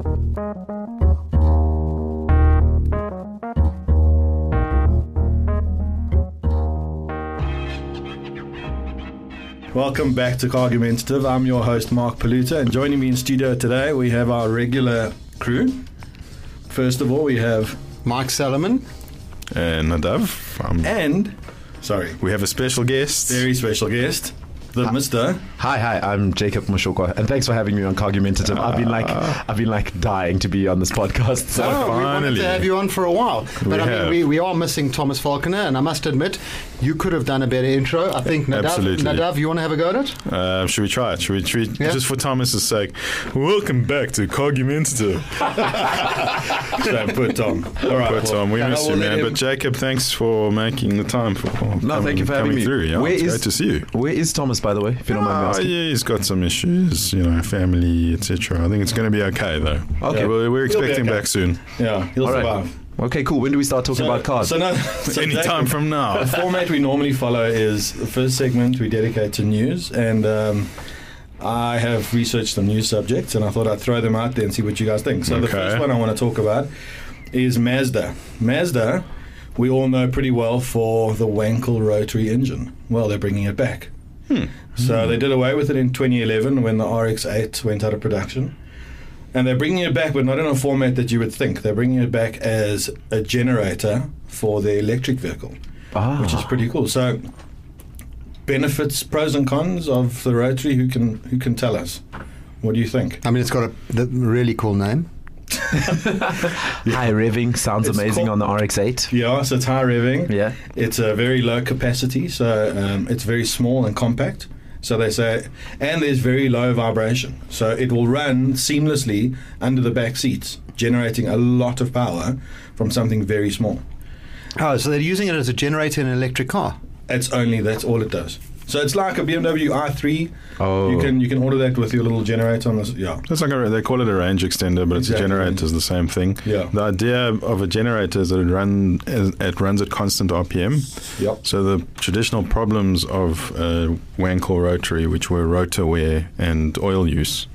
Welcome back to Cargumentative. I'm your host, Mark Paluta, and joining me in studio today, we have our regular crew. First of all, we have Mike Salomon and Nadav. We have a special guest. Very special guest, the Mr. Hi, I'm Jacob Mushokwa, and thanks for having me on Cargumentative. I've been like dying to be on this podcast. So we wanted to have you on for a while, but we are missing Thomas Falconer, and I must admit, you could have done a better intro. I think Nadav, you want to have a go at it? Should we try it? Should we just for Thomas's sake? Welcome back to Cargumentative. So put Tom. All right, Tom. We miss you, man. But Jacob, thanks for making the time thank you for having me through. Yeah, it's great to see you. Where is Thomas, by the way? If you don't mind me asking. Yeah, he's got some issues, family, etc. I think it's going to be okay, though. Okay, we're expecting back soon. Yeah, he'll survive. Okay, cool. When do we start talking about cards? Any time from now. The format we normally follow is the first segment we dedicate to news, and I have researched some news subjects, and I thought I'd throw them out there and see what you guys think. So the first one I want to talk about is Mazda. Mazda, we all know pretty well for the Wankel rotary engine. Well, they're bringing it back. So they did away with it in 2011 when the RX-8 went out of production. And they're bringing it back, but not in a format that you would think. They're bringing it back as a generator for the electric vehicle, which is pretty cool. So, benefits, pros and cons of the rotary. Who can tell us? What do you think? I mean, it's got a really cool name. High revving sounds amazing on the RX-8. Yeah, so it's high revving. Yeah, it's a very low capacity, so it's very small and compact. So they say, and there's very low vibration. So it will run seamlessly under the back seats, generating a lot of power from something very small. Oh, so they're using it as a generator in an electric car? That's all it does. So it's like a BMW i3. Oh. You can order that with your little generator on this. Yeah. It's like they call it a range extender, but it's a generator is the same thing. Yeah. The idea of a generator is that it runs at constant RPM. Yep. So the traditional problems of Wankel rotary, which were rotor wear and oil use,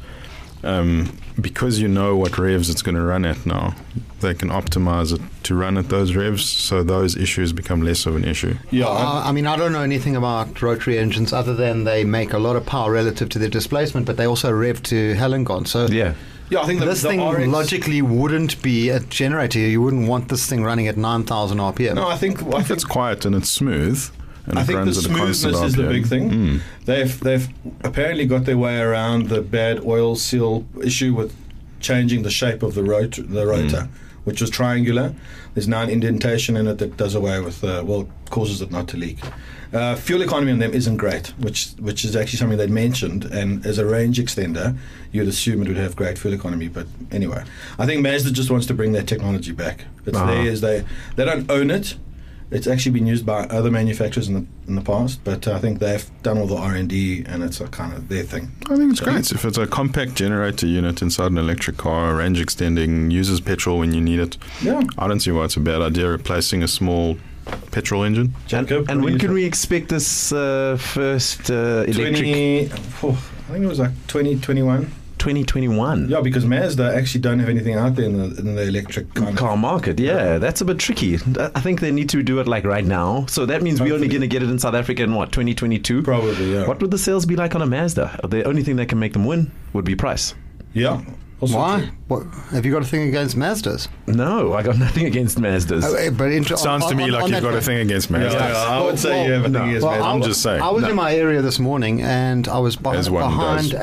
because you know what revs it's going to run at now, they can optimize it to run at those revs, so those issues become less of an issue. Yeah, I mean, I don't know anything about rotary engines other than they make a lot of power relative to their displacement, but they also rev to hell and gone. So yeah, I think this thing logically wouldn't be a generator. You wouldn't want this thing running at 9,000 RPM. No, I think it's quiet and it's smooth. And I think the smoothness is the big thing. They've apparently got their way around the bad oil seal issue with changing the shape of the rotor, which was triangular. There's now an indentation in it that does away with causes it not to leak. Fuel economy on them isn't great, which is actually something they mentioned. And as a range extender, you'd assume it would have great fuel economy. But anyway, I think Mazda just wants to bring that technology back. It's theirs. They don't own it. It's actually been used by other manufacturers in the past, but I think they've done all the R&D, and it's a kind of their thing. I think it's great. If it's a compact generator unit inside an electric car, range extending, uses petrol when you need it, I don't see why it's a bad idea replacing a small petrol engine. Jacob, and when can we expect this first electric? I think it was like 2021. 2021. Yeah, because Mazda actually don't have anything out there in the electric car market. Yeah, that's a bit tricky. I think they need to do it like right now. So that means we're only going to get it in South Africa in 2022? Probably, yeah. What would the sales be like on a Mazda? The only thing that can make them win would be price. Yeah. Why? What, have you got a thing against Mazdas? No, I got nothing against Mazdas. But it sounds to me like you've got a thing against Mazdas. Yeah, I would say you have a thing against Mazdas. I'm just saying. I was in my area this morning, and I was behind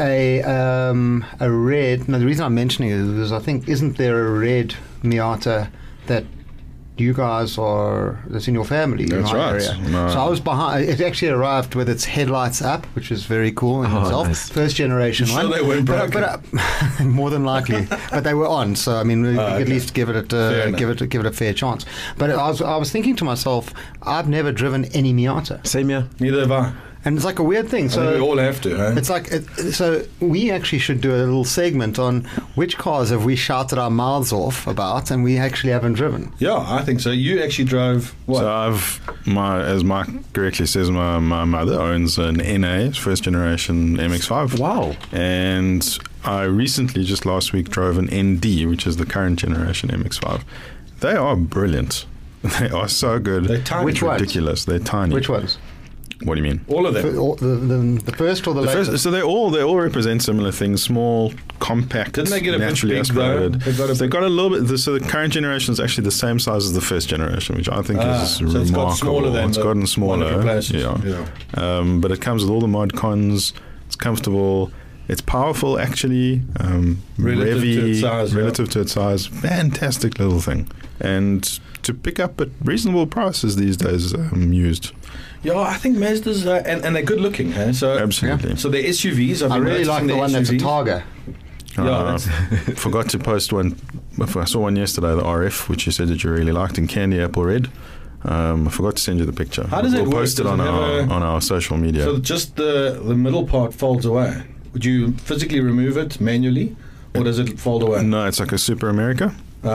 a red. No, the reason I'm mentioning it is I think, isn't there a red Miata that you guys that's in your family in my area? No. So I was behind. It actually arrived with its headlights up, which is very cool in itself. Nice. First generation one. They weren't broken. But more than likely, but they were on. So I mean, we could at least give it a fair chance. But I was thinking to myself, I've never driven any Miata. Same here. Neither have I. And it's like a weird thing. So I think we all have to. Eh? It's like so we actually should do a little segment on which cars have we shouted our mouths off about, and we actually haven't driven. Yeah, I think so. You actually drove what? So as Mark correctly says, my mother owns an NA, first generation MX-5. Wow. And I recently, just last week, drove an ND, which is the current generation MX-5. They are brilliant. They are so good. They're tiny. Which ones? Ridiculous. They're tiny. Which ones? What do you mean? All of them. The first or the latest? So they all represent similar things. Small, compact, Didn't they get a bit naturally big though? aspirated. They've got a little bit. So the current generation is actually the same size as the first generation, which I think is so remarkable. it's got smaller than it's gotten smaller. Yeah. But it comes with all the mod cons. It's comfortable. It's powerful, actually. Relative to its size. Fantastic little thing. And to pick up at reasonable prices these days, used. Yeah, I think Mazdas and they're good looking. Huh? So absolutely. So they're SUVs. I really like the one that's a Targa. Forgot to post one. I saw one yesterday, the RF, which you said that you really liked, in candy apple red. I forgot to send you the picture. How does it work? We'll post it on our social media. So just the middle part folds away. Would you physically remove it manually, or does it fold away? No, it's like a Super America.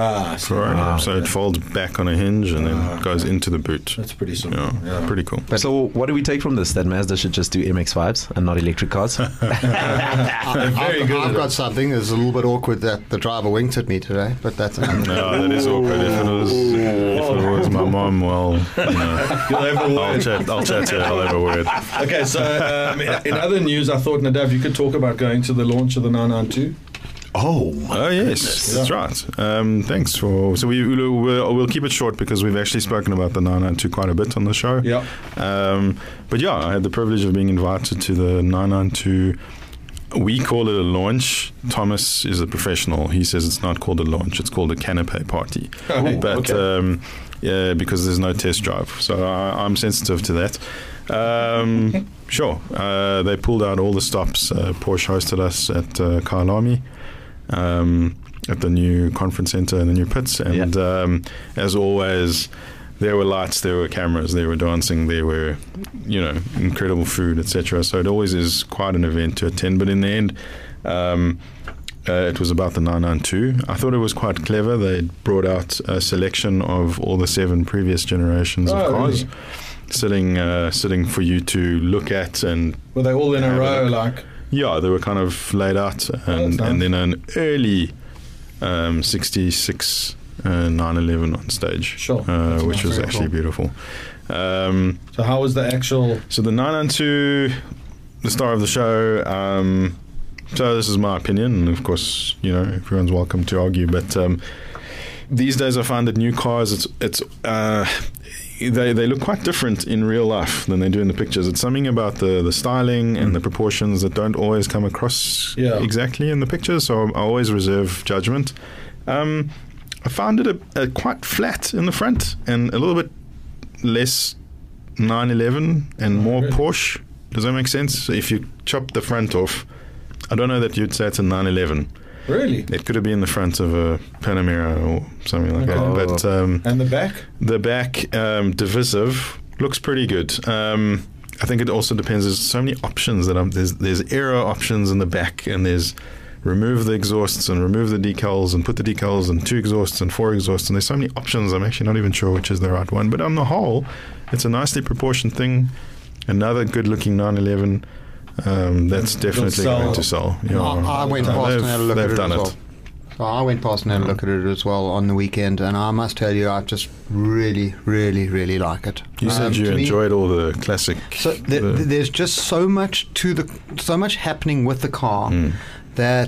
So it folds back on a hinge and then goes into the boot. That's pretty simple. Yeah. Pretty cool. So what do we take from this? That Mazda should just do MX-5s and not electric cars? I've got something. It's a little bit awkward that the driver winked at me today, but that's... No, that is awkward. If it was my mom, well, you'll have a word. I'll chat to her. I'll have a word. Okay, so in other news, I thought, Nadav, you could talk about going to the launch of the 992. Oh yes, that's right. Thanks for. So we'll keep it short because we've actually spoken about the 992 quite a bit on the show. Yeah. But yeah, I had the privilege of being invited to the 992. We call it a launch. Thomas is a professional. He says it's not called a launch; it's called a canapé party. But yeah, because there's no test drive, so I'm sensitive to that. Sure. They pulled out all the stops. Porsche hosted us at Kyalami. At the new conference center and the new pits, and as always, there were lights, there were cameras, there were dancing, there were incredible food, etc. So it always is quite an event to attend. But in the end, it was about the 992. I thought it was quite clever. They brought out a selection of all the 7 previous generations of cars, really? sitting for you to look at. And were they all in a row, like? Yeah, they were kind of laid out, and then an early 66 911 on stage, sure, which was actually beautiful. So how was the actual... So the 992, the star of the show, so this is my opinion, and of course, everyone's welcome to argue, but these days I find that new cars, they look quite different in real life than they do in the pictures. It's something about the styling and the proportions that don't always come across exactly in the pictures, so I always reserve judgment. I found it a quite flat in the front and a little bit less 911 and more Porsche. Does that make sense? So if you chop the front off, I don't know that you'd say it's a 911. Really? It could have been the front of a Panamera or something like that. But and the back? The back, divisive, looks pretty good. I think it also depends. There's so many options that there's aero options in the back, and there's remove the exhausts and remove the decals and put the decals and 2 exhausts and 4 exhausts, and there's so many options. I'm actually not even sure which is the right one. But on the whole, it's a nicely proportioned thing. Another good-looking 911. That's definitely going to sell. I went past and had a look at it as well. So I went past and had a look at it as well on the weekend, and I must tell you, I just really, really, really like it. You said you enjoyed all the classic. So there's just so much happening with the car that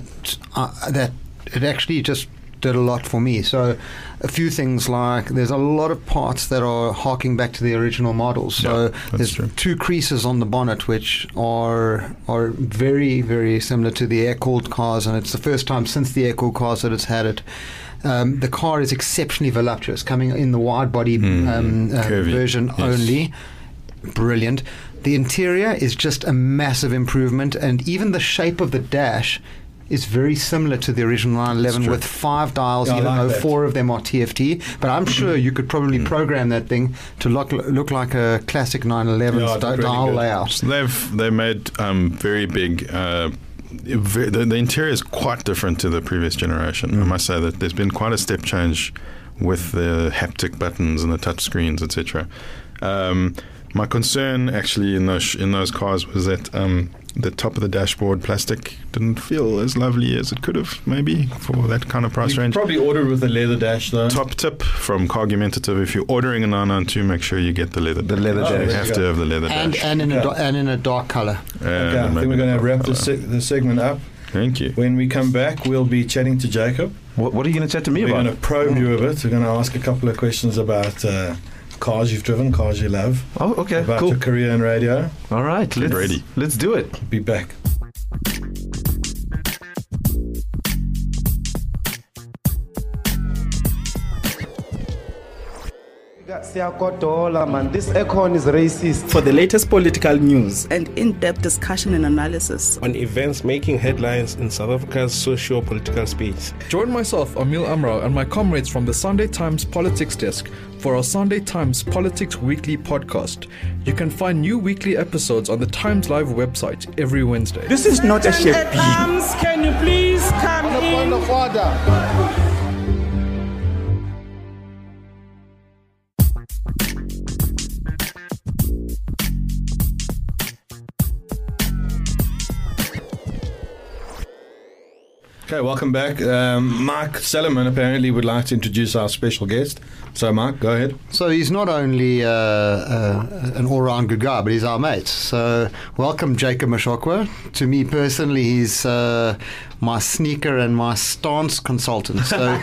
it actually just did a lot for me. So a few things, like there's a lot of parts that are harking back to the original models. So there's true. 2 creases on the bonnet which are very, very similar to the air-cooled cars, and it's the first time since the air-cooled cars that it's had it. The car is exceptionally voluptuous, coming in the wide-body version only. Brilliant. The interior is just a massive improvement, and even the shape of the dash is very similar to the original 911 with 5 dials, even though 4 of them are TFT. But I'm sure you could probably program that thing to look like a classic 911 dial layout. So they've made very big. The interior is quite different to the previous generation. I must say that there's been quite a step change with the haptic buttons and the touch screens, etc. My concern actually in those cars was that the top of the dashboard plastic didn't feel as lovely as it could have, maybe, for that kind of price range. Probably ordered with a leather dash, though. Top tip from Cargumentative: if you're ordering a 992, make sure you get the leather. The leather dash. You have to have the leather dash. And in a dark color. Okay, I think we're going to wrap the segment up. Thank you. When we come back, we'll be chatting to Jacob. What are you going to chat to me about? We're going to probe you a bit. We're going to ask a couple of questions about cars you've driven, cars you love. Oh, okay, about cool. your career in radio. All right, let's do it. Be back. This Econ is racist. For the latest political news and in-depth discussion and analysis on events making headlines in South Africa's socio-political space. Join myself, Amil Amrao, and my comrades from the Sunday Times Politics Desk for our Sunday Times Politics Weekly podcast. You can find new weekly episodes on the Times Live website every Wednesday. This is not a shape. Can you please come in? Okay, welcome back. Mark Sellerman apparently would like to introduce our special guest. So, Mark, go ahead. So he's not only an all-round good guy, but he's our mate. So welcome, Jacob Mashokwa. To me personally, he's my sneaker and my stance consultant. So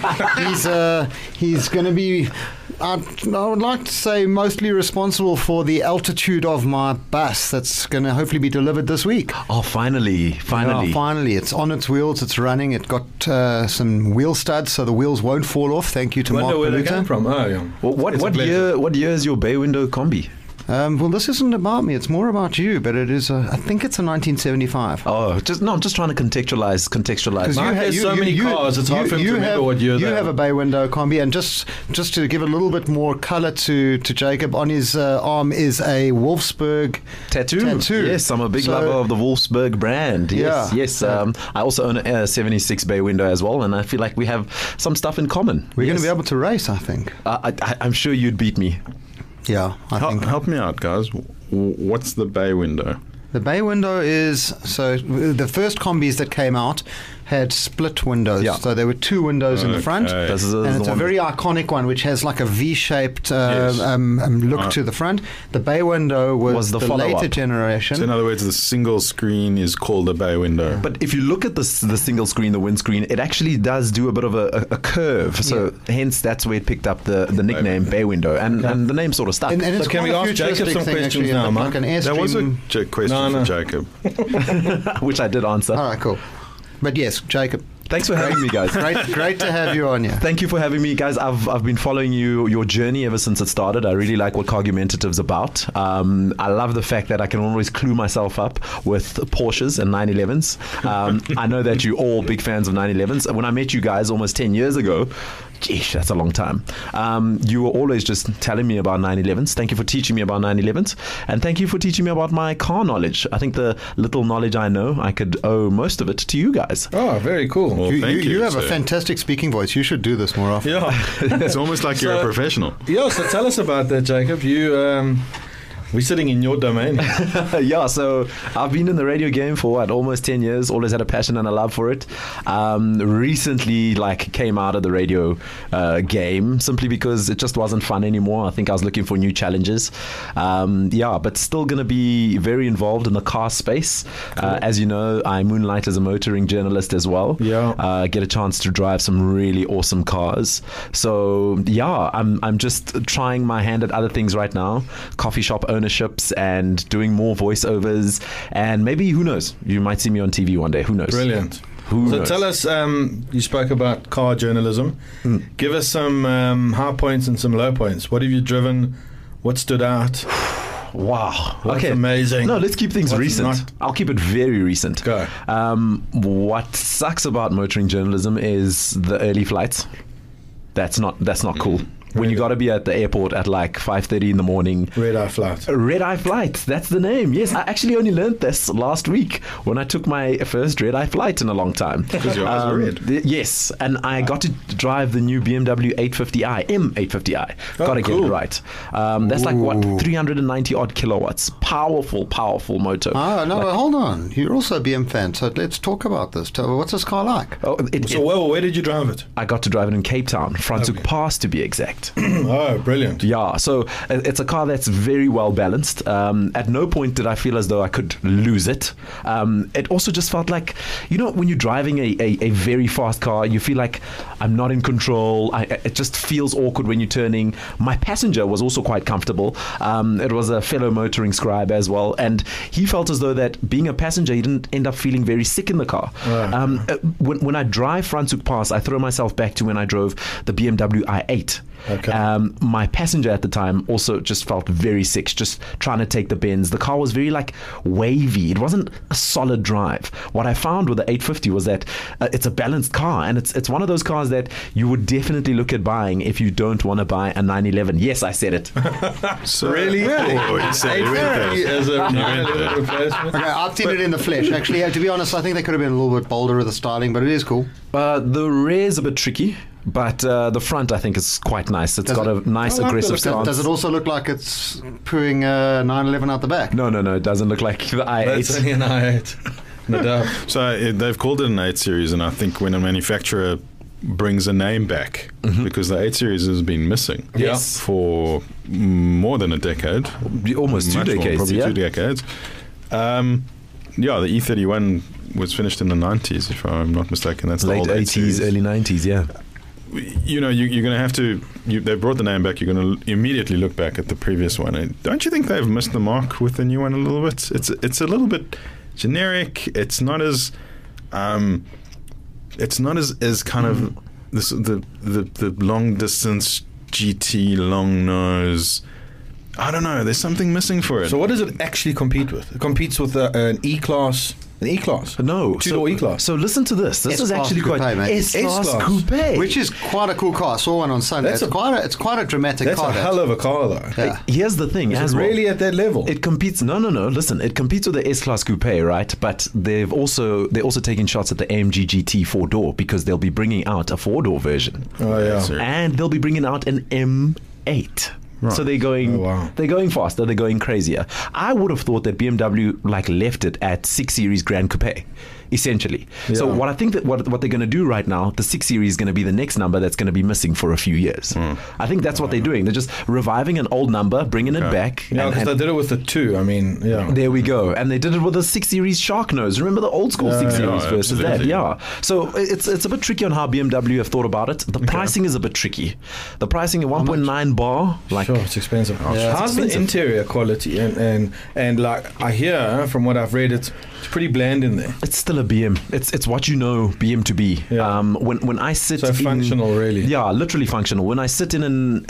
he's going to be, I would like to say, mostly responsible for the altitude of my bus that's going to hopefully be delivered this week. Oh, finally. Yeah, finally. It's on its wheels. It's running. It got some wheel studs, so the wheels won't fall off. Thank you to Mark where they Baluta. came from. Oh, yeah. Well, what year is your bay window combi? Well, this isn't about me. It's more about you. But it is. I think it's a 1975. Oh, I'm just trying to contextualize. Mark has so many cars. It's hard for him to remember what year. You have a bay window combi, and just to give a little bit more colour to Jacob, on his arm is a Wolfsburg tattoo. Yes, I'm a big lover of the Wolfsburg brand. Yes. I also own a 76 bay window as well, and I feel like we have some stuff in common. We're going to be able to race, I think. I'm sure you'd beat me. Yeah, I think. Help me out, guys. What's the bay window? The bay window is, so the first combis that came out had split windows. Yeah. So there were two windows in the front. And it's a very iconic one, which has like a V-shaped look to the front. The bay window was the later generation. So in other words, the single screen is called a bay window. But if you look at the single screen, the windscreen, it actually does do a bit of a curve. So hence that's where it picked up the nickname bay window. And the name sort of stuck. And so can we ask Jacob some questions now, Mark? That was a question for Jacob. Which I did answer. All right, cool. But yes, Jacob. Thanks for having me, guys. Great to have you on here. Thank you for having me, guys. I've been following your journey ever since it started. I really like what Cargumentative's about. I love the fact that I can always clue myself up with Porsches and 911s. I know that you're all big fans of 911s. When I met you guys almost 10 years ago, geez, that's a long time. You were always just telling me about 911s. Thank you for teaching me about 911s. And thank you for teaching me about my car knowledge. I think the little knowledge I know, I could owe most of it to you guys. Oh, very cool. Well, you have a fantastic speaking voice. You should do this more often. Yeah. It's almost like you're a professional. Yeah, so tell us about that, Jacob. You... We're sitting in your domain. Yeah, so I've been in the radio game for almost 10 years, always had a passion and a love for it. Recently, came out of the radio game simply because it just wasn't fun anymore. I think I was looking for new challenges. But still going to be very involved in the car space. Cool. As you know, I moonlight as a motoring journalist as well. Yeah. Get a chance to drive some really awesome cars. So, yeah, I'm just trying my hand at other things right now. Coffee shop ownerships and doing more voiceovers, and maybe, who knows, you might see me on TV one day. Who knows? Brilliant. Who knows? Tell us, you spoke about car journalism. Give us some high points and some low points. What have you driven? What stood out? Wow. What's amazing? No, let's keep things recent. I'll keep it very recent. Go. What sucks about motoring journalism is the early flights. That's not cool. when you got to be at the airport at like 5:30 in the morning. Red Eye Flight. Red Eye Flight, that's the name. Yes, I actually only learned this last week when I took my first Red Eye Flight in a long time. Because your eyes are red. Yes, and I got to drive the new BMW 850i, M850i. Got to get it right. That's like, what, 390 odd kilowatts. Powerful motor. Oh, no, like, hold on. You're also a BM fan, so let's talk about this. What's this car like? Where did you drive it? I got to drive it in Cape Town, Franschhoek Pass to be exact. Oh, brilliant. Yeah, so it's a car that's very well balanced. At no point did I feel as though I could lose it. It also just felt like, when you're driving a very fast car, you feel like I'm not in control. It just feels awkward when you're turning. My passenger was also quite comfortable. It was a fellow motoring scribe as well, and he felt as though that being a passenger, he didn't end up feeling very sick in the car. When I drive Franschhoek Pass, I throw myself back to when I drove the BMW i8. Okay. My passenger at the time also just felt very sick, just trying to take the bends. The car was very like wavy. It wasn't a solid drive. What I found with the 850 was that it's a balanced car, and it's one of those cars that you would definitely look at buying if you don't want to buy a 911. Yes, I said it. So really? Oh, you said it as a 911 replacement? Okay, I've seen it in the flesh. Actually, to be honest, I think they could have been a little bit bolder with the styling, but it is cool. The rear's a bit tricky. But the front, I think, is quite nice. It's got a nice aggressive stance. Does it also look like it's pooing 911 out the back? No. It doesn't look like the i8. That's only an i8. No doubt. So they've called it an 8 Series, and I think when a manufacturer brings a name back, because the 8 Series has been missing for more than a decade. Almost 2 decades. Probably 2 decades. The E31 was finished in the 90s, if I'm not mistaken. That's late the old 80s, early 90s, yeah. You're going to have to. They brought the name back. You're going to immediately look back at the previous one. And don't you think they've missed the mark with the new one a little bit? It's a little bit generic. It's not as kind of this the long distance GT long nose. I don't know. There's something missing for it. So what does it actually compete with? It competes with an E-Class. An E-Class? No. Two-door E-Class. So listen to this. This is actually quite... S-Class Coupe. Which is quite a cool car. I saw one on Sunday. It's quite a dramatic car. That's a hell of a car, though. Yeah. Here's the thing. Is it really at that level? It competes... No. Listen, it competes with the S-Class Coupe, right? But they're also taking shots at the AMG GT 4-door because they'll be bringing out a 4-door version. Oh, yeah. And they'll be bringing out an M8. Right. So they're going faster, they're going crazier. I would have thought that BMW left it at 6 Series Grand Coupe, essentially. Yeah. So what I think that what they're going to do right now, the 6 Series is going to be the next number that's going to be missing for a few years. I think that's what they're doing. They're just reviving an old number, bringing it back. Yeah, because they did it with the 2. I mean, yeah. There we go. And they did it with the 6 Series Shark Nose. Remember the old school 6 Series versus that? Yeah. So it's a bit tricky on how BMW have thought about it. The pricing is a bit tricky. The pricing at 1.9 bar, Sure, it's expensive. How's the interior quality? And I hear from what I've read, it's pretty bland in there. It's still a BM. It's what you know BM to be. Yeah. When I sit so functional, really. Yeah, literally functional. When I sit in an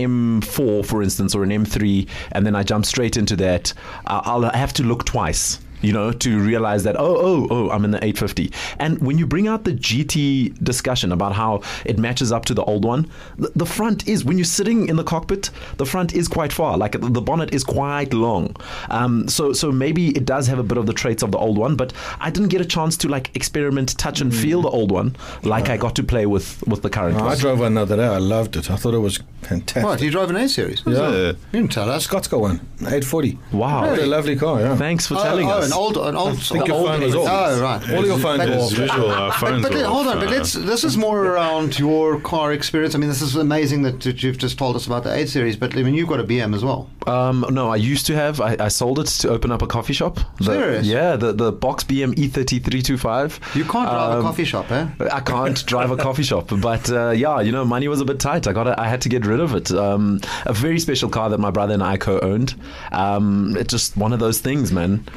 M4, for instance, or an M3, and then I jump straight into that, I'll have to look twice. To realize that, I'm in the 850. And when you bring out the GT discussion about how it matches up to the old one, the front is, when you're sitting in the cockpit, the front is quite far. Like the bonnet is quite long. So maybe it does have a bit of the traits of the old one, but I didn't get a chance to experiment, touch and feel the old one I got to play with the current one. I drove one the other day. I loved it. I thought it was fantastic. What, you drove an 8 Series? Yeah. You didn't tell us. Scott's got one, 840. Wow. Really? A lovely car, yeah. Thanks for telling us. An old. I think your phone is off. Oh, right. All your phones are off. Visual phones but hold on, this is more around your car experience. I mean, this is amazing that you've just told us about the 8 Series, but I mean, you've got a BM as well. No, I used to have. I sold it to open up a coffee shop. Serious? Yeah, the box BM E30325. You can't drive a coffee shop, eh? I can't drive a coffee shop, but money was a bit tight. I had to get rid of it. A very special car that my brother and I co-owned. It's just one of those things, man. Tell us about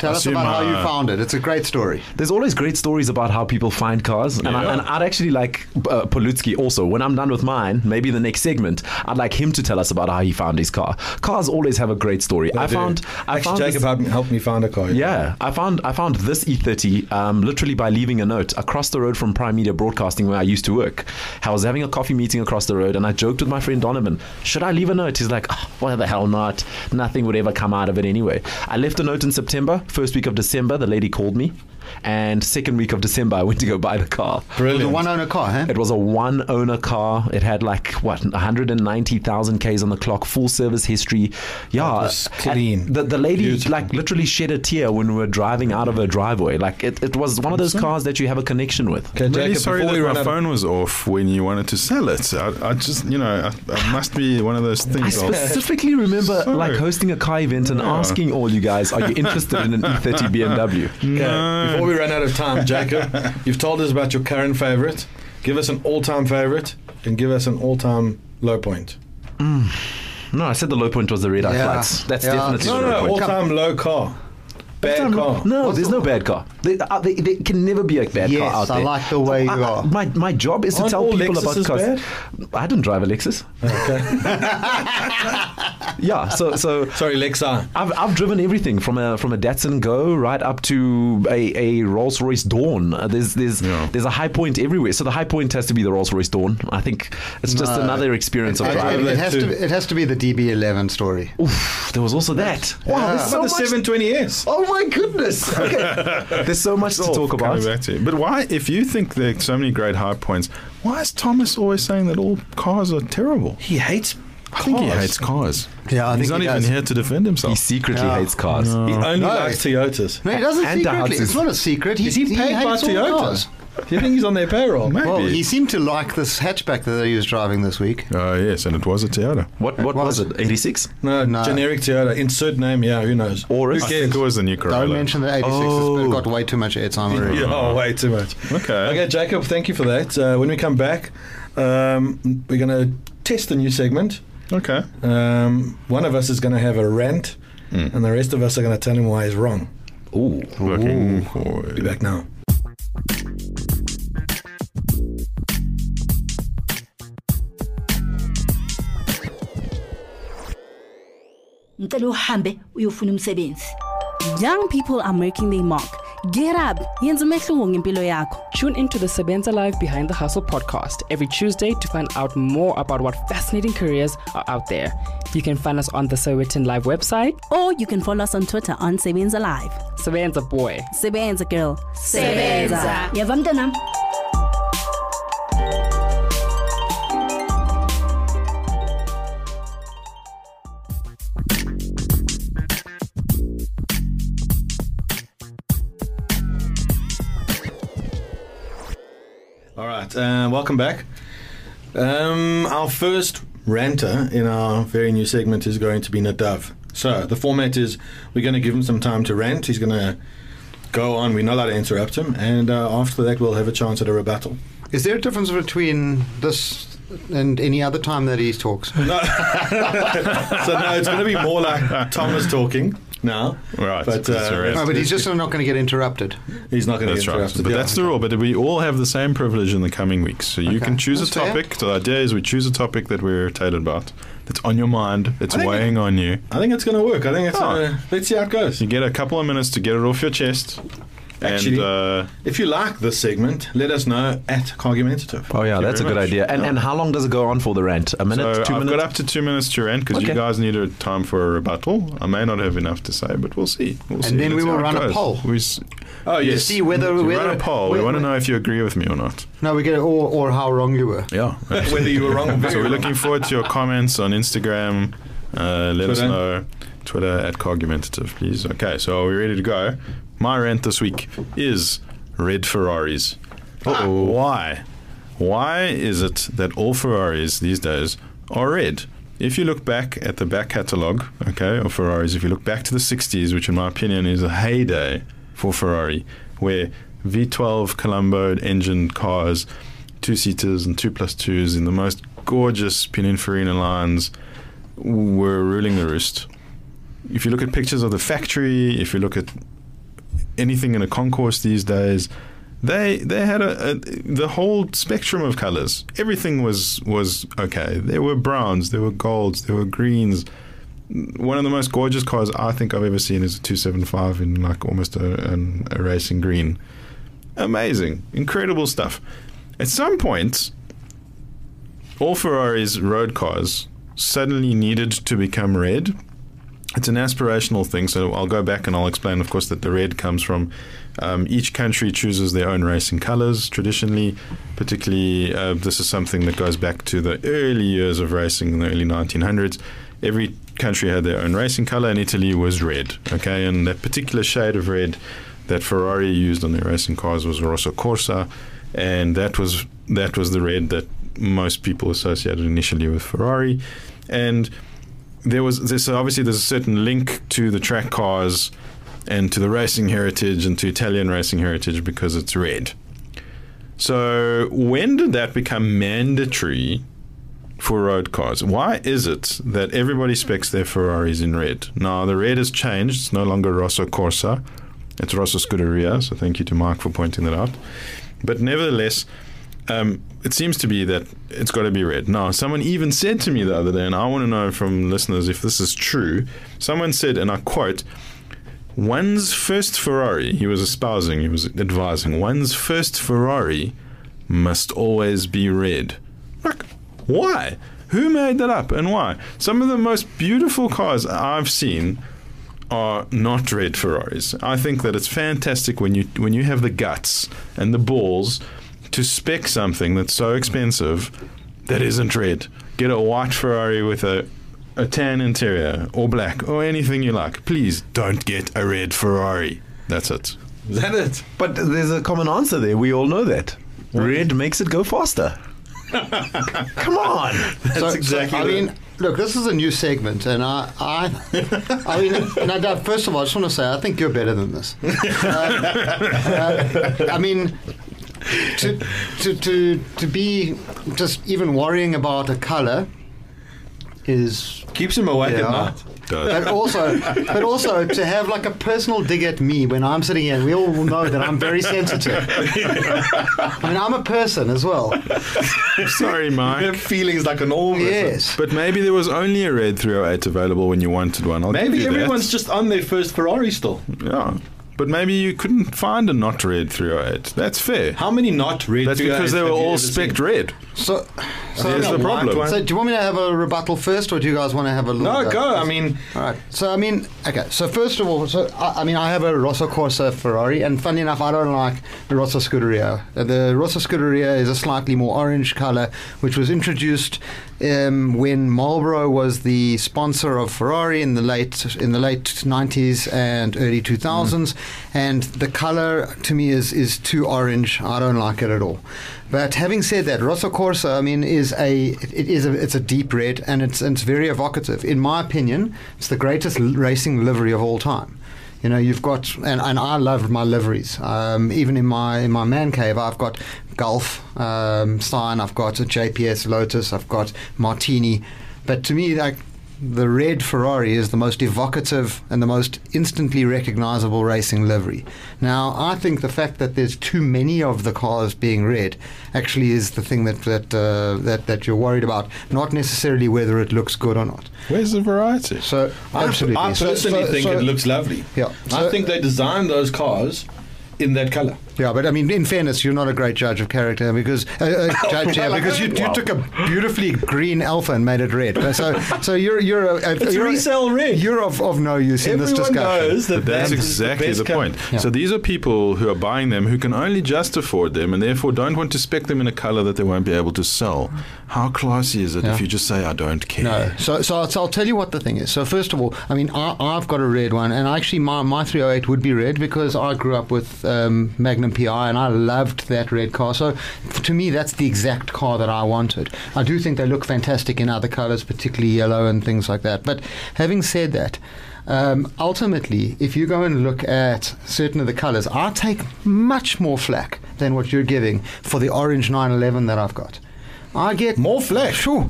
how you found it. It's a great story. There's always great stories about how people find cars, and I'd actually like Polutsky also. When I'm done with mine, maybe the next segment, I'd like him to tell us about how he found his car. Cars always have a great story. I found Jacob helped me find a car. Yeah, I found this E30 literally by leaving a note across the road from Prime Media Broadcasting where I used to work. I was having a coffee meeting across the road, and I joked with my friend Donovan, should I leave a note? He's like, why the hell not? Nothing would ever come out of it anyway. I left a note in September. First week of December, the lady called me. And second week of December, I went to go buy the car. Brilliant. It was a one-owner car, huh? It was a one-owner car. It had 190,000 Ks on the clock, full service history. Yeah, clean. The lady literally shed a tear when we were driving out of her driveway. It was one of those cars that you have a connection with. Okay, really sorry that my phone was off when you wanted to sell it. I just, I must be one of those things. I specifically remember hosting a car event and asking all you guys, are you interested in an E30 BMW? No. Before we run out of time, Jacob, you've told us about your current favourite. Give us an all-time favourite and give us an all-time low point. No, I said the low point was the red-eye flights. That's definitely the low point. All-time low car. Bad car. No, there's no bad car. There can never be a bad car out there. Yes, I like the way you are. My job is to tell people about cars. Bad? I didn't drive a Lexus. Okay. Yeah, so sorry, Lexa. I've driven everything from a Datsun Go right up to a Rolls-Royce Dawn. There's a high point everywhere. So the high point has to be the Rolls-Royce Dawn. I think it's just another experience of driving. It has to be the DB11 story. Oof, there was also that. Wow, this is so the 720S. Oh my goodness. Okay. There's so much to talk about. But why, if you think there's so many great high points, why is Thomas always saying that all cars are terrible? He hates I think he hates cars. Yeah, he's not even here to defend himself. He secretly hates cars. No. He only likes Toyotas. No, he doesn't secretly. It's not a secret. Is he paid by Toyotas? Do you think he's on their payroll? Maybe. Well, he seemed to like this hatchback that he was driving this week. Yes, and it was a Toyota. What was it? 86? No, generic Toyota. Insert name, who knows? Or I think it was the new Corolla. Don't mention the 86. It's got way too much airtime already. Way too much. Okay, Jacob, thank you for that. When we come back, we're going to test a new segment. Okay. One of us is going to have a rant, and the rest of us are going to tell him why he's wrong. Looking forward. Be back now. Young people are making their mark. Get up. Tune into the Sebenza Live Behind the Hustle podcast every Tuesday to find out more about what fascinating careers are out there. You can find us on the Sowetan Live website, or you can follow us on Twitter on Sebenza Live. Sebenza boy. Sebenza girl. Sebenza. Yavamtanam. All right, welcome back. Our first ranter in our very new segment is going to be Nadav. So the format is we're going to give him some time to rant. He's going to go on. We're not allowed to interrupt him. And after that, we'll have a chance at a rebuttal. Is there a difference between this and any other time that he talks? No. So no, it's going to be more like Thomas talking now. Right. But he's just not going to get interrupted. He's not going to get interrupted. But that's the rule. But we all have the same privilege in the coming weeks. So you can choose a topic. So the idea is we choose a topic that we're irritated about, that's on your mind, that's weighing on you. I think it's going to work. I think it's let's see how it goes. You get a couple of minutes to get it off your chest. Actually, if you like this segment, let us know at Cargumentative. Oh yeah, that's a good idea. And how long does it go on for the rant? A minute, 2 minutes? I've got up to 2 minutes to rant because you guys need a time for a rebuttal. I may not have enough to say, but we'll see. Then we will run a poll. Yes. See whether run a poll. We want to know if you agree with me or not. No, we get it, or how wrong you were. Yeah, whether you were wrong. So we're looking forward to your comments on Instagram. Let us know. Twitter at Cargumentative, please. Okay, so are we ready to go? My rant this week is red Ferraris. Why? Why is it that all Ferraris these days are red? If you look back at the back catalogue, of Ferraris, if you look back to the 60s, which in my opinion is a heyday for Ferrari, where V12 Colombo engine cars, 2-seaters and 2+2s in the most gorgeous Pininfarina lines were ruling the roost. If you look at pictures of the factory, if you look at anything in a concourse these days. They had the whole spectrum of colours. Everything was okay. There were browns, there were golds, there were greens. One of the most gorgeous cars I think I've ever seen is a 275 in like almost a racing green. Amazing, incredible stuff. At some point, all Ferrari's road cars suddenly needed to become red. It's an aspirational thing, so I'll go back and I'll explain, of course, that the red comes from each country chooses their own racing colours traditionally. Particularly, this is something that goes back to the early years of racing in the early 1900s. Every country had their own racing colour, and Italy was red. Okay, and that particular shade of red that Ferrari used on their racing cars was Rosso Corsa, and that was the red that most people associated initially with Ferrari. And there's a certain link to the track cars and to the racing heritage and to Italian racing heritage because it's red. So when did that become mandatory for road cars? Why is it that everybody specs their Ferraris in red? Now, the red has changed. It's no longer Rosso Corsa. It's Rosso Scuderia, so thank you to Mark for pointing that out. But nevertheless, it seems to be that it's got to be red. Now, someone even said to me the other day, and I want to know from listeners if this is true. Someone said, and I quote, one's first Ferrari, he was advising, one's first Ferrari must always be red. Like, why? Who made that up and why? Some of the most beautiful cars I've seen are not red Ferraris. I think that it's fantastic when you have the guts and the balls to spec something that's so expensive that isn't red. Get a white Ferrari with a tan interior or black or anything you like. Please don't get a red Ferrari. That's it. Is that it? But there's a common answer there. We all know that. Red makes it go faster. Come on. That's exactly. I mean, look, this is a new segment, and I mean, first of all, I just want to say I think you're better than this. I mean, to be just even worrying about a color keeps him awake at night. But also to have like a personal dig at me when I'm sitting here, and we all know that I'm very sensitive. I mean, I'm a person as well. Sorry, Mike. You have feelings like an all. Yes. But maybe there was only a red 308 available when you wanted one. Maybe everyone's just on their first Ferrari still. Yeah. But maybe you couldn't find a not red 308. That's fair. How many not red 308s? That's because they were all spec'd red. So here's the problem. So do you want me to have a rebuttal first, or do you guys want to have a look? No, go. I mean, all right. So I mean, okay. So first of all, I have a Rosso Corsa Ferrari, and funny enough, I don't like the Rosso Scuderia. The Rosso Scuderia is a slightly more orange color, which was introduced when Marlboro was the sponsor of Ferrari in the late 90s and early 2000s, and the color to me is too orange. I don't like it at all. But having said that, Rosso Corsa, I mean, it's a deep red, and it's very evocative. In my opinion, it's the greatest racing livery of all time. You know, you've got, and I love my liveries. Even in my man cave, I've got Gulf, Stein, I've got a JPS Lotus, I've got Martini. But to me, like, the red Ferrari is the most evocative and the most instantly recognizable racing livery. Now, I think the fact that there's too many of the cars being red actually is the thing that you're worried about, not necessarily whether it looks good or not. Where's the variety? So, absolutely. I personally think it looks lovely. Yeah. I think they designed those cars in that color. Yeah, but I mean, in fairness, you're not a great judge of character because you took a beautifully green Alpha and made it red. So you're resale red. You're of no use in this discussion. Everyone knows that's exactly the point. Yeah. So these are people who are buying them who can only just afford them and therefore don't want to spec them in a color that they won't be able to sell. How classy is it if you just say, I don't care? No. So I'll tell you what the thing is. So first of all, I mean, I've got a red one, and actually my 308 would be red because I grew up with Magnum PI, and I loved that red car. So to me, that's the exact car that I wanted. I do think they look fantastic in other colors, particularly yellow and things like that. But having said that, ultimately, if you go and look at certain of the colors, I take much more flack than what you're giving for the orange 911 that I've got. I get more flack. Sure.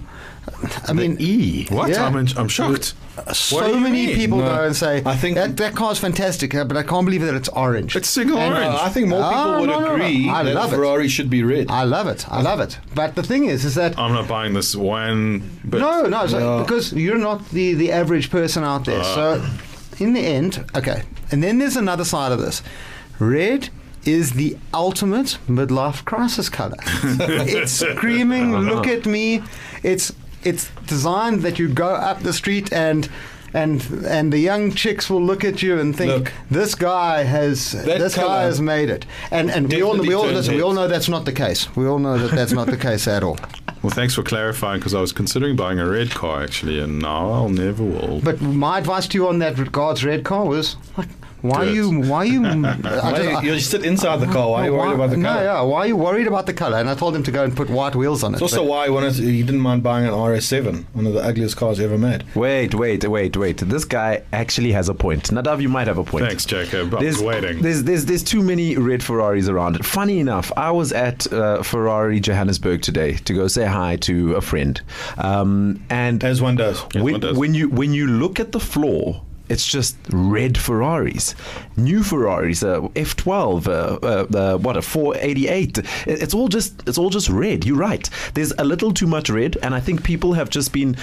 I mean, What? Yeah. I'm shocked. So many people go and say, I think that car's fantastic, but I can't believe that it's orange. It's single orange. I think more people would agree I that love Ferrari should be red. I love it. But the thing is that I'm not buying this one. But because you're not the average person out there. So in the end, okay. And then there's another side of this. Red is the ultimate midlife crisis color. It's screaming, look at me. It's designed that you go up the street and the young chicks will look at you and think, look, this guy has made it. And we all know that's not the case. We all know that that's not the case at all. Well, thanks for clarifying, because I was considering buying a red car actually, and now I'll never will. But my advice to you on that regards red car was, like, why are you you sit inside the car? Why are you worried about the color? Why are you worried about the color? And I told him to go and put white wheels on it. It's also why he didn't mind buying an RS7, one of the ugliest cars ever made. Wait. This guy actually has a point. Nadav, you might have a point. Thanks, Jacob. I was waiting. There's too many red Ferraris around. Funny enough, I was at Ferrari Johannesburg today to go say hi to a friend. And as one does. When you look at the floor, it's just red Ferraris, new Ferraris, F12, a 488. It's all just red. You're right. There's a little too much red, and I think people have they've been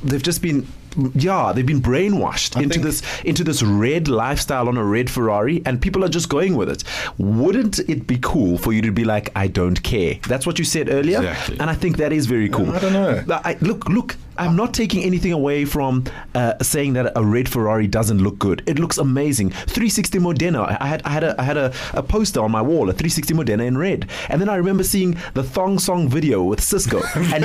brainwashed into this red lifestyle on a red Ferrari, and people are just going with it. Wouldn't it be cool for you to be like, I don't care? That's what you said earlier, exactly. And I think that is very cool. I don't know. Look. I'm not taking anything away from saying that a red Ferrari doesn't look good. It looks amazing. 360 Modena. I had a poster on my wall, a 360 Modena in red. And then I remember seeing the Thong Song video with Cisco. And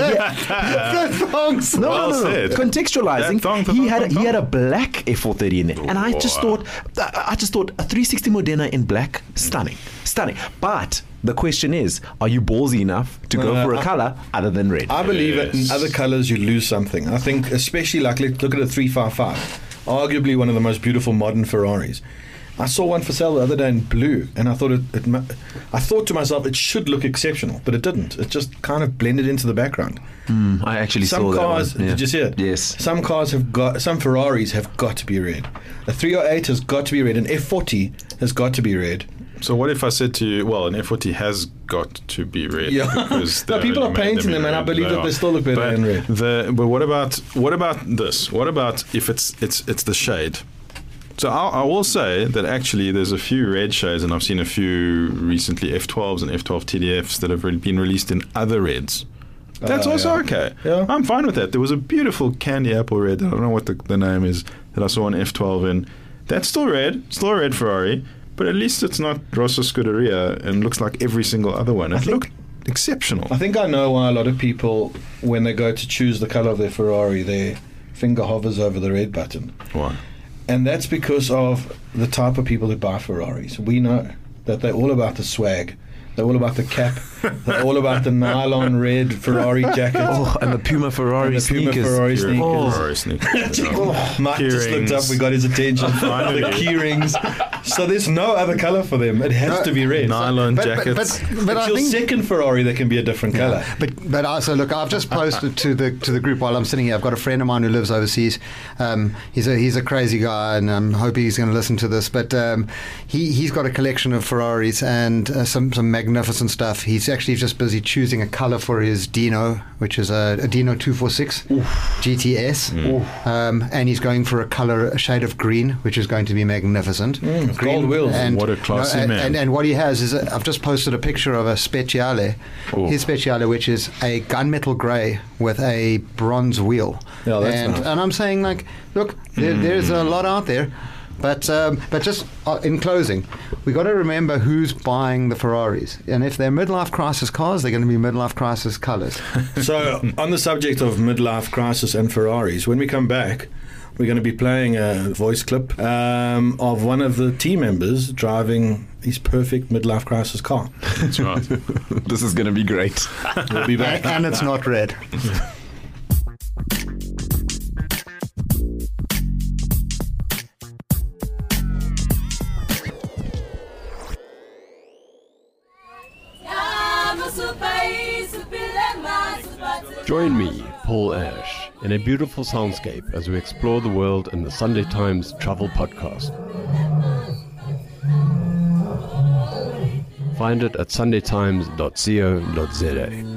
the Thong Song. No. Contextualizing. He had a black F430 in there, and I just thought a 360 Modena in black, stunning. But the question is, are you ballsy enough to go for a color other than red? I believe that in other colors you lose something. I think, especially let's look at a 355, arguably one of the most beautiful modern Ferraris. I saw one for sale the other day in blue, and I thought I thought to myself, it should look exceptional, but it didn't. It just kind of blended into the background. I actually saw that one. Did you see it? Yes. Some Ferraris have got to be red. A 308 has got to be red. An F40 has got to be red. So what if I said to you, well, an F40 has got to be red? Yeah. No, people are painting them, and I believe that they still look better in red. But what about this? What about if it's the shade? So I will say that actually there's a few red shades, and I've seen a few recently F12s and F12 TDFs that have been released in other reds. That's also okay. Yeah. I'm fine with that. There was a beautiful candy apple red, I don't know what the name is, that I saw an F12 in. That's still red, still a red Ferrari, but at least it's not Rosso Scuderia and looks like every single other one. It looked exceptional. I think I know why a lot of people, when they go to choose the colour of their Ferrari, their finger hovers over the red button. Why? And that's because of the type of people that buy Ferraris. We know that they're all about the swag. They're all about the cap. They're all about the nylon red Ferrari jacket. Oh, and the Puma Ferrari sneakers. Ferrari sneakers. Mike just looked up. We got his attention. The key rings. So there's no other colour for them. It has to be red. Nylon jackets. But I think second Ferrari that can be a different colour. But also, look, I've just posted to the group while I'm sitting here. I've got a friend of mine who lives overseas. He's a crazy guy, and I'm hoping he's going to listen to this. But he's got a collection of Ferraris and some magnificent stuff. He's actually just busy choosing a colour for his Dino, which is a Dino 246 GTS. And he's going for a shade of green, which is going to be magnificent. Green gold wheels. And what a classy man. And what he has is, I've just posted a picture of a Speciale, his Speciale, which is a gunmetal grey with a bronze wheel. Yeah, that's nice. And I'm saying, like, look, there's a lot out there. But just in closing, we got to remember who's buying the Ferraris, and if they're midlife crisis cars, they're going to be midlife crisis colours. So, on the subject of midlife crisis and Ferraris, when we come back, we're going to be playing a voice clip of one of the team members driving his perfect midlife crisis car. That's right. This is going to be great. We'll be back, and it's not red. Super, super, Join me, Paul Ash, in a beautiful soundscape as we explore the world in the Sunday Times Travel Podcast. Find it at sundaytimes.co.za.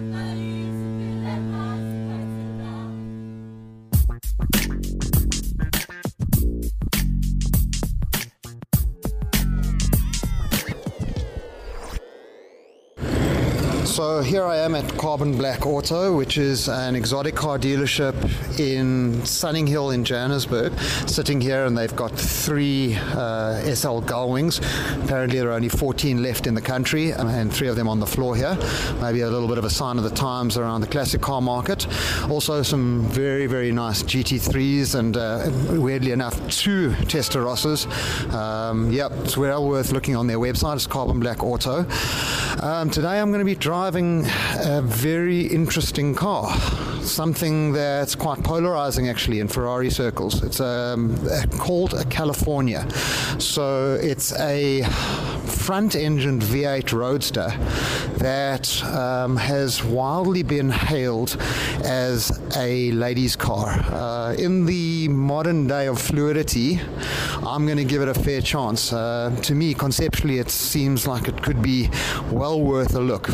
So here I am at Carbon Black Auto, which is an exotic car dealership in Sunninghill in Johannesburg. Sitting here, and they've got 3 SL Gullwings. Apparently there are only 14 left in the country, and 3 of them on the floor here. Maybe a little bit of a sign of the times around the classic car market. Also some very, very nice GT3s and weirdly enough 2 Testarossas. It's well worth looking on their website. It's Carbon Black Auto. Today I'm going to be driving a very interesting car, something that's quite polarizing actually in Ferrari circles. It's called a California. So it's a front-engined V8 Roadster that has wildly been hailed as a ladies' car. In the modern day of fluidity, I'm going to give it a fair chance. To me, conceptually, it seems like it could be well worth a look.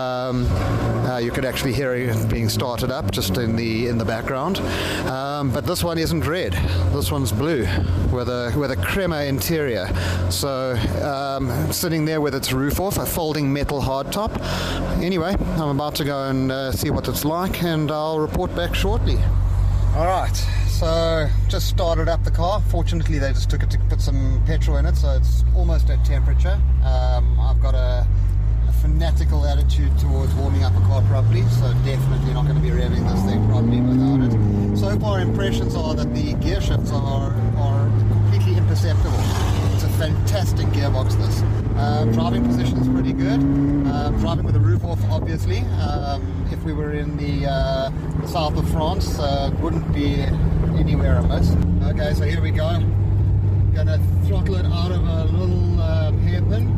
You could actually hear it being started up just in the background. But this one isn't red. This one's blue with a crema interior. So sitting there with its roof off, a folding metal hardtop. Anyway, I'm about to go and see what it's like, and I'll report back shortly. All right, so just started up the car. Fortunately, they just took it to put some petrol in it, so it's almost at temperature. I've got a fanatical attitude towards warming up a car properly, so definitely not going to be revving this thing properly without it. So far, impressions are that the gear shifts are completely imperceptible. It's a fantastic gearbox, this. Driving position is pretty good. Driving with the roof off, obviously. If we were in the south of France, it wouldn't be anywhere amiss. Okay, so here we go. Gonna throttle it out of a little hairpin.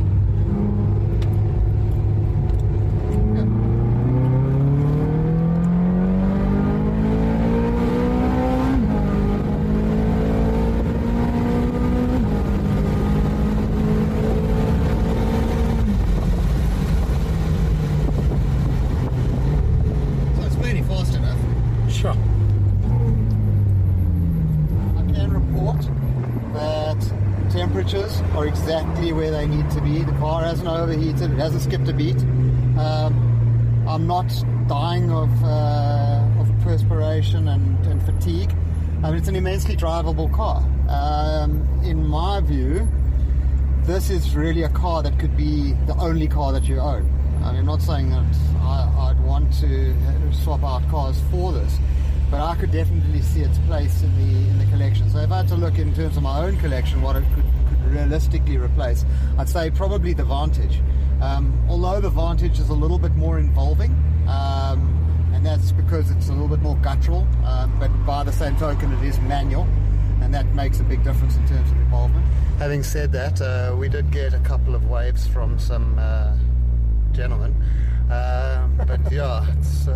Temperatures are exactly where they need to be. The car hasn't overheated, it hasn't skipped a beat. I'm not dying of perspiration and fatigue. It's an immensely drivable car. In my view, this is really a car that could be the only car that you own. I'm not saying that I'd want to swap out cars for this, but I could definitely see its place in the collection. So if I had to look in terms of my own collection, what it could realistically replace, I'd say probably the Vantage. Although the Vantage is a little bit more involving, and that's because it's a little bit more guttural, but by the same token it is manual, and that makes a big difference in terms of involvement. Having said that, we did get a couple of waves from some gentlemen, but yeah, it's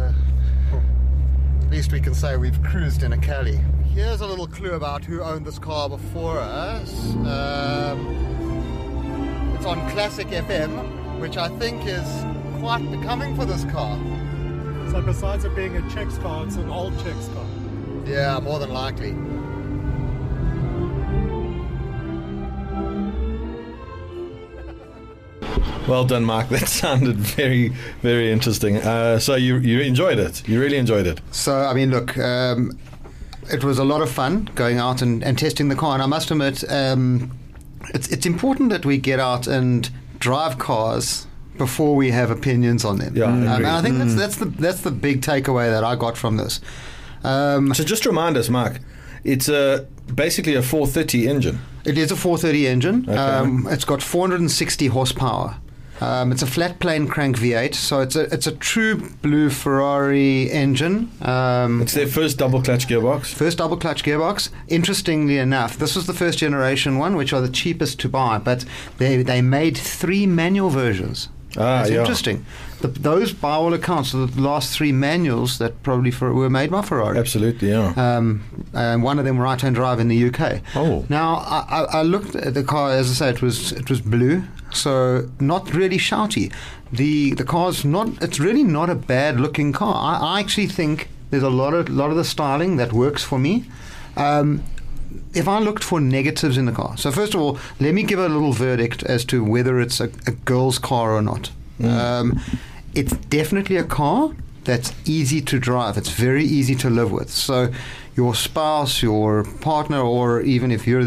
at least we can say we've cruised in a Cali. Here's a little clue about who owned this car before us. It's on Classic FM, which I think is quite becoming for this car. So besides it being a Czechs car, it's an old Czechs car. Yeah, more than likely. Well done, Mark. That sounded very, very interesting. So you enjoyed it. You really enjoyed it. So, I mean, look, it was a lot of fun going out and testing the car. And I must admit, it's important that we get out and drive cars before we have opinions on them. Yeah, and I think that's the big takeaway that I got from this. So just remind us, Mark, it's basically a 430 engine. It is a 430 engine. Okay. It's got 460 horsepower. It's a flat plane crank V8, so it's a true blue Ferrari engine. It's their first double clutch gearbox. First double clutch gearbox. Interestingly enough, this was the first generation one, which are the cheapest to buy, but they made 3 manual versions. That's interesting. Those, by all accounts, are the last 3 manuals that probably were made by Ferrari. Absolutely, yeah. And one of them right-hand drive in the UK. Oh. Now, I looked at the car, as I say, it was blue, so not really shouty. The car's it's really not a bad-looking car. I actually think there's a lot of the styling that works for me. If I looked for negatives in the car, so first of all, let me give a little verdict as to whether it's a girl's car or not. It's definitely a car that's easy to drive. It's very easy to live with. So your spouse, your partner, or even if you're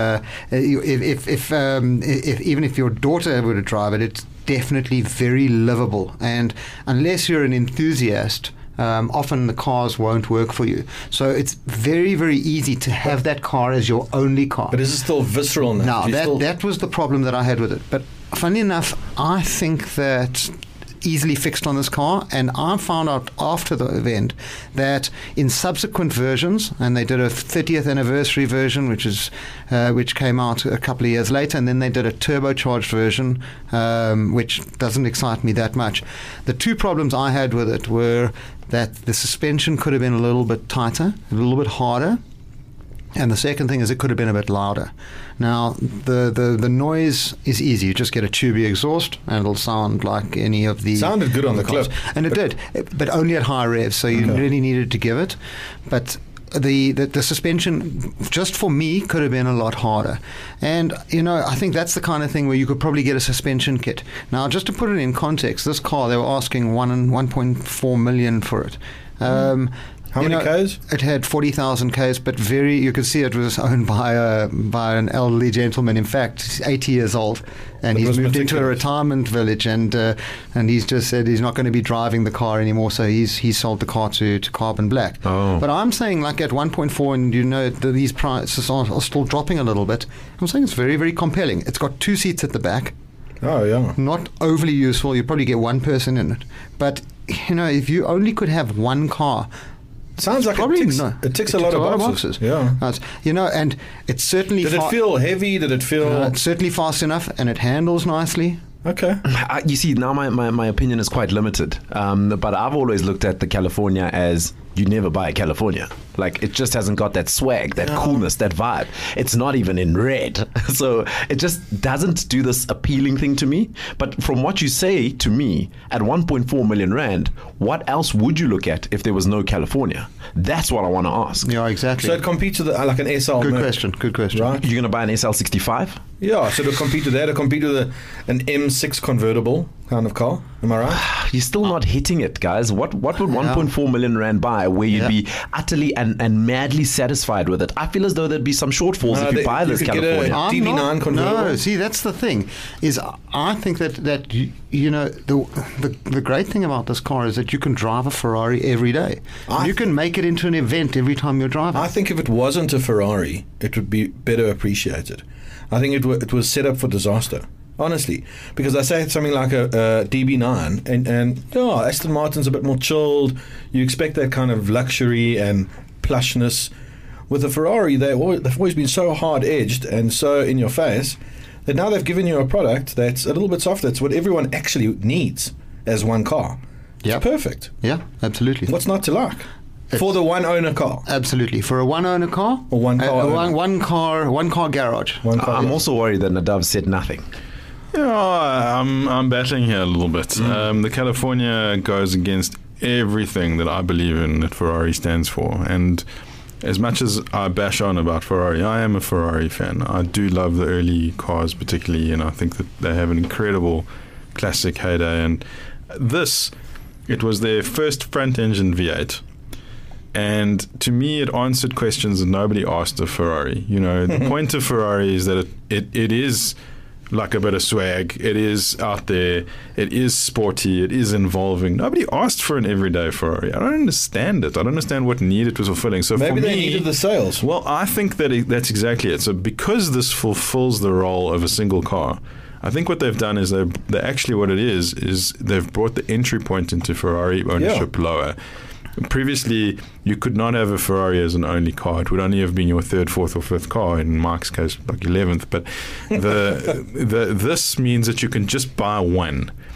even if your daughter were to drive it, it's definitely very livable. And unless you're an enthusiast, often the cars won't work for you. So it's very, very easy to have that car as your only car. But is it still visceral now? No, that was the problem that I had with it. But funny enough, I think that easily fixed on this car, and I found out after the event that in subsequent versions, and they did a 30th anniversary version which came out a couple of years later, and then they did a turbocharged version which doesn't excite me that much. The 2 problems I had with it were that the suspension could have been a little bit tighter, a little bit harder, and the second thing is it could have been a bit louder. Now, the noise is easy. You just get a tubey exhaust, and it'll sound like any of the... Sounded good on the clip. And it did, but only at high revs, so you really needed to give it. But the suspension, just for me, could have been a lot harder. And, I think that's the kind of thing where you could probably get a suspension kit. Now, just to put it in context, this car, they were asking 1.4 million for it. How many Ks? It had 40,000 Ks, but you could see it was owned by an elderly gentleman. In fact, he's 80 years old, and he's moved into a retirement village, and he's just said he's not going to be driving the car anymore, so he's sold the car to Carbon Black. Oh. But I'm saying, like, at 1.4, and these prices are still dropping a little bit, I'm saying it's very, very compelling. It's got 2 seats at the back. Oh, yeah. Not overly useful. You probably get 1 person in it. But, if you only could have 1 car... Sounds like it ticks a lot of boxes. Yeah. And it's certainly... Did it feel heavy? Did it feel... it's certainly fast enough, and it handles nicely. Okay. You see, now my opinion is quite limited. But I've always looked at the California as you never buy a California. Like, it just hasn't got that swag, that coolness, that vibe. It's not even in red. So it just doesn't do this appealing thing to me. But from what you say to me, at 1.4 million rand, what else would you look at if there was no California? That's what I want to ask. Yeah, exactly. So it competes with like an SL. Good question. Right? You're going to buy an SL65? Yeah, so to compete with that, to compete with an M6 convertible kind of car. Am I right? You're still not hitting it, guys. What would 1.4 million rand buy where you'd be utterly and madly satisfied with it? I feel as though there'd be some shortfalls if you buy this California. DB9 convertible. No, see, that's the thing. Is I think that the great thing about this car is that you can drive a Ferrari every day. You can make it into an event every time you're driving. I think if it wasn't a Ferrari, it would be better appreciated. I think it was set up for disaster. Honestly, because I say something like a DB9 and Aston Martin's a bit more chilled. You expect that kind of luxury and plushness. With a Ferrari, they've always been so hard-edged and so in your face that now they've given you a product that's a little bit softer. It's what everyone actually needs as one car. It's perfect. Yeah, absolutely. What's not to like? For the one-owner car. Absolutely. For a one-owner car? Or one car one car garage. I'm also worried that Nadav said nothing. Yeah, I'm battling here a little bit. The California goes against everything that I believe in that Ferrari stands for. And as much as I bash on about Ferrari, I am a Ferrari fan. I do love the early cars particularly, and I think that they have an incredible classic heyday. And it was their first front-engine V8. And to me, it answered questions that nobody asked of Ferrari. The point of Ferrari is that it is like a bit of swag. It is out there. It is sporty. It is involving. Nobody asked for an everyday Ferrari. I don't understand it. I don't understand what need it was fulfilling. So maybe for me, they needed the sales. Well, I think that's exactly it. So because this fulfills the role of a single car, I think what they've done is they actually what it is they've brought the entry point into Ferrari ownership lower. Previously, you could not have a Ferrari as an only car. It would only have been your third, fourth, or fifth car. In Mark's case, like 11th. But this means that you can just buy one.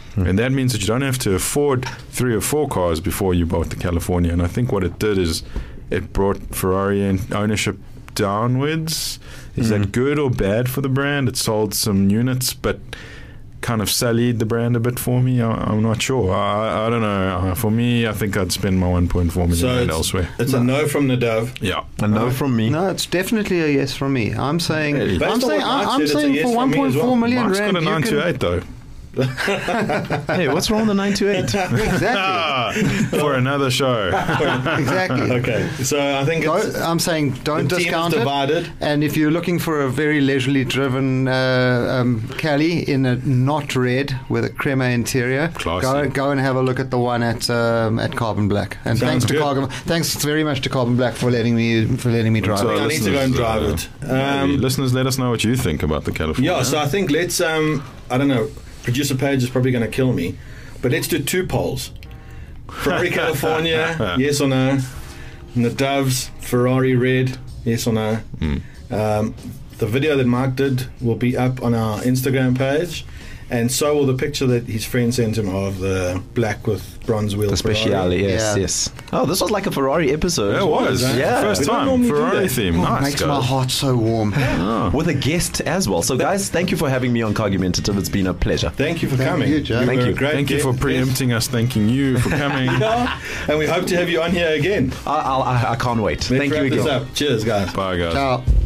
And that means that you don't have to afford 3 or 4 cars before you bought the California. And I think what it did is it brought Ferrari ownership downwards. Is that good or bad for the brand? It sold some units, but kind of sullied the brand a bit for me. I'm not sure. I don't know. For me, I think I'd spend my 1.4 million elsewhere. It's a no from Nadav. Yeah, a no from me. No, it's definitely a yes from me. I'm saying for 1.4 million Mark's rand. Got a 928 though. Hey, what's wrong with the 928? Exactly. For another show. Exactly. Okay. So I think I'm saying don't discount it. And if you're looking for a very leisurely driven Cali in a not red with a crema interior, go and have a look at the one at Carbon Black. And thanks very much to Carbon Black for letting me drive. So I need to go and drive it. Listeners, let us know what you think about the California. Yeah. So I think let's I don't know. Producer Page is probably going to kill me, but let's do 2 polls. Ferrari California, yes or no? Nadav's Ferrari Red, yes or no? The video that Mark did will be up on our Instagram page, and so will the picture that his friend sent him of the black with bronze wheel. The Speciale, yes. Oh, this was like a Ferrari episode. It was. Yeah. First time. Ferrari theme. Nice. Makes my heart so warm. With a guest as well. So, guys, thank you for having me on Cargumentative. It's been a pleasure. Thank you for coming. Thank you. Thank you for preempting us. Thanking you for coming. And we hope to have you on here again. I can't wait. Let's thank you wrap again. this up. Cheers, guys. Bye, guys. Ciao.